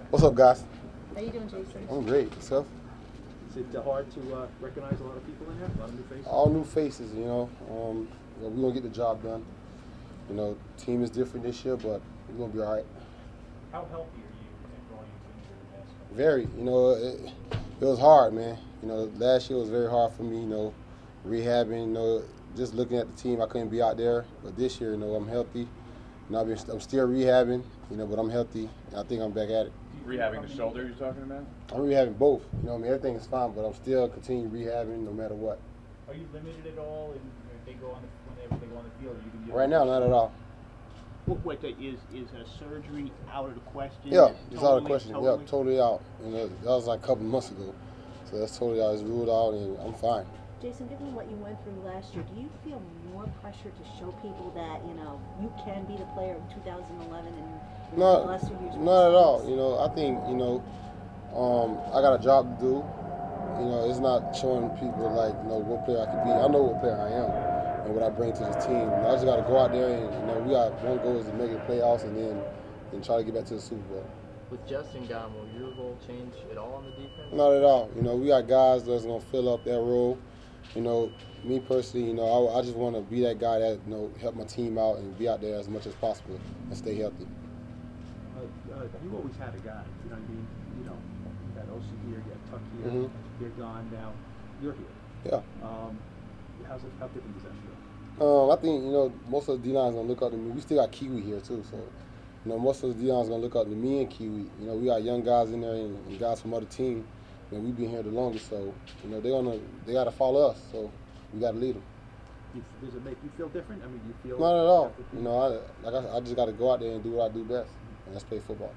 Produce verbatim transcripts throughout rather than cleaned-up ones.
What's up, guys? How you doing, Jason? I'm great. Yourself? Is it uh, hard to uh, recognize a lot of people in there? A lot of new faces? All new faces, you know. Um, you know, we're going to get the job done. You know, team is different this year, but we're going to be all right. How healthy are you at growing into your best? Very. You know, it, it was hard, man. You know, last year was very hard for me, you know, rehabbing, you know, just looking at the team, I couldn't be out there. But this year, you know, I'm healthy. You know, I've been, I'm still rehabbing, you know, but I'm healthy. And I think I'm back at it. Rehabbing the shoulder you're talking about? I'm rehabbing both. You know, I mean, everything is fine, but I'm still continuing rehabbing no matter what. Are you limited at all in, if they go on the, whenever they go on the field? You can get Right now, not at all. What, what is is a surgery out of the question? Yeah, it's out of the Totally, question. totally? Yeah, totally out. You know, that was like a couple months ago. So that's totally out. It's ruled out, and I'm fine. Jason, given what you went through last year, do you feel more pressure to show people that, you know, you can be the player of two thousand eleven and you know, Not, the last few years? not at all. You know, I think, you know, um, I got a job to do. You know, it's not showing people, like, you know, what player I can be. I know what player I am and what I bring to this team. I just got to go out there and, you know, we got one goal is to make it playoffs and then and try to get back to the Super Bowl. With Justin gone, will your role change at all on the defense? Not at all. You know, we got guys that's going to fill up that role. You know, me personally, you know, I, I just want to be that guy that, you know, help my team out and be out there as much as possible and stay healthy. Uh, uh, you always had a guy, you know what I mean? You know, you got O C here, you got Tuck here, Mhm. they're gone now. You're here. Yeah. Um, how's it, how different does that feel? Um, I think, you know, most of the D-line's going to look up to me. We still got Kiwi here, too. So, you know, most of the D-line's going to look up to me and Kiwi. You know, we got young guys in there and, and guys from other teams. And we've been here the longest. So, you know, they're gonna, they got to follow us. So, we got to lead them. You, does it make you feel different? I mean, do you feel... Not at all. You know, I, like I, I just got to go out there and do what I do best. And that's play football.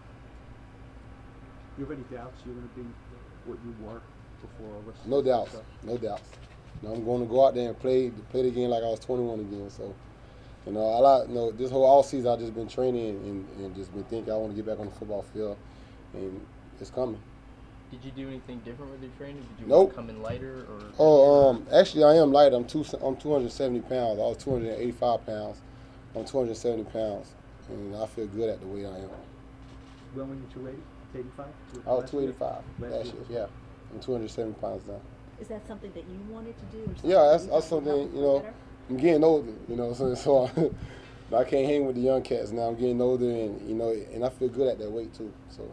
Do you have any doubts you're going to be what you were before all this? No doubts. stuff? No doubts. You know, I'm going to go out there and play play the game like I was twenty-one again. So, you know, I like, you know, this whole all season I've just been training and, and just been thinking I want to get back on the football field, and it's coming. Did you do anything different with your training? Did you Nope. want to come in lighter or? Oh, um, actually I am light. I'm two. I'm two hundred seventy pounds. I was two hundred eighty-five pounds. I'm two hundred seventy pounds, and I feel good at the weight I am. When were you two eighty? eighty-five? I was two eighty-five Last last year. year. Yeah, I'm two hundred seventy pounds now. Is that something that you wanted to do? Or something Yeah, that's, you that's thought would something, help you know, better? I'm getting older, you know, so, so I, I can't hang with the young cats now. I'm getting older, and, you know, and I feel good at that weight, too. So.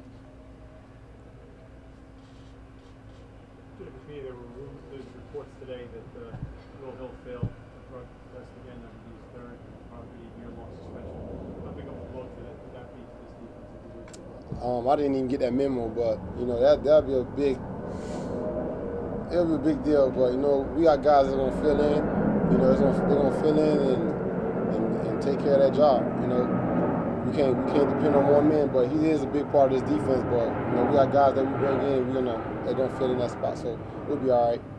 With me, there were rumors, there's reports today that uh, Will Hill failed the drug test again. That would be his third, probably a year-long suspension. How big of a blow to that, would that be to this defense if you lose it? Um, I didn't even get that memo, but, you know, that, that'd be a big, it'll be a big deal. But, you know, we got guys that are going to fill in. You know, it's gonna, they're going to fill in and, and, and take care of that job, you know. We can't, we can't depend on one man, but he is a big part of this defense. But, you know, we got guys that we bring in, we're gonna, they're going to fill in that spot. So we'll be all right.